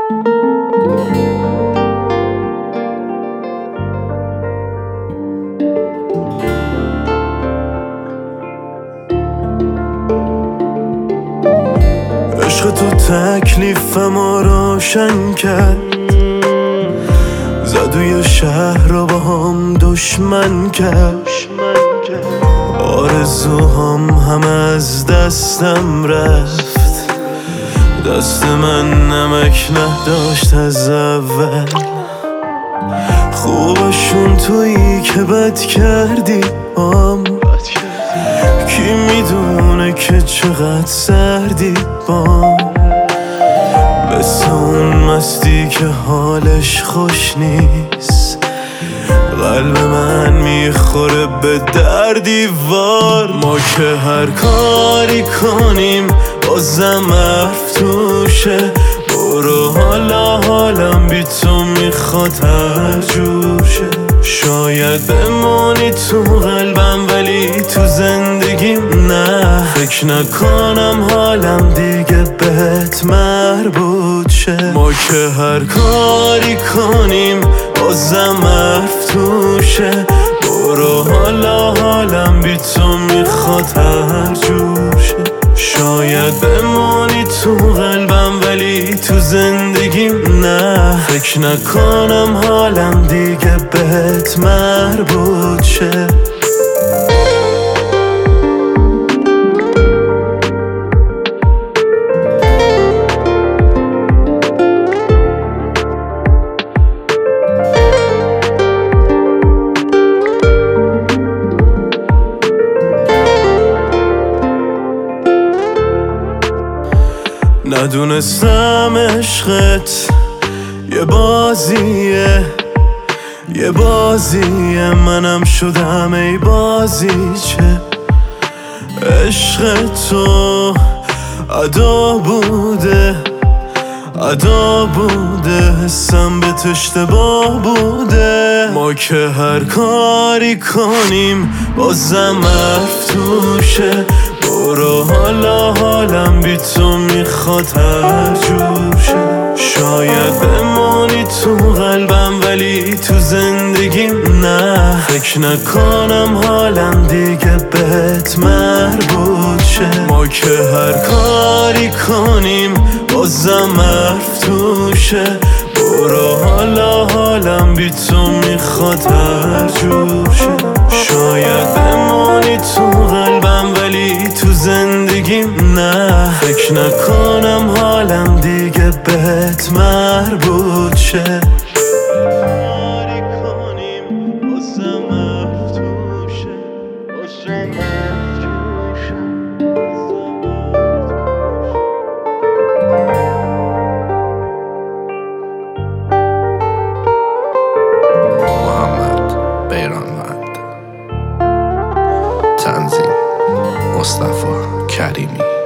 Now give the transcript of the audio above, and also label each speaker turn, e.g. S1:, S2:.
S1: عشق تو تکلیفم روشن کرد، زدوی شهر رو با هم دشمن کرد. آرزوهام همه از دستم رفت، دست من نمک نداشت از اول. خوبشون تویی که بد کردی بام، کی میدونه که چقدر سردی بام. مثل اون مستی که حالش خوش نیست، قلب من میخوره به در دیوار. ما که هر کاری کنیم بازم حرف توشه. برو حالا حالم بی تو میخواد هر جور شه. شاید بمونی تو قلبم ولی تو زندگیم نه. فکر نکنم حالم دیگه بهت مربوط شه. ما که هر کاری کنیم بازم حرف توشه. برو حالا حالم بی تو میخواد هر جور شه. شاید بمونی تو قلبم ولی تو زندگیم نه. فکر نکنم حالم دیگه بهت مربوط شه. ندونستم عشقت یه بازیه، یه بازیه، منم شدم ای بازیچه. عشق تو عدا بوده، عدا بوده، حسم به تو اشتباه بوده. ما که هر کاری کنیم بازم حرف توشه. برو حالا حالم بی تو میخواد هر جور شه. شاید بمونی تو قلبم ولی تو زندگیم نه. فکر نکنم حالم دیگه بهت مربوط شه. ما که هر کاری کنیم بازم حرف توشه. برو حالا حالم بی تو میخواد هر جور شه. شاید بمونی تو قلبم ولی تو زندگیم نه. فکر نکنم حالم دیگه بهت مربوط شه.
S2: تنظیم مصطفی کریمی.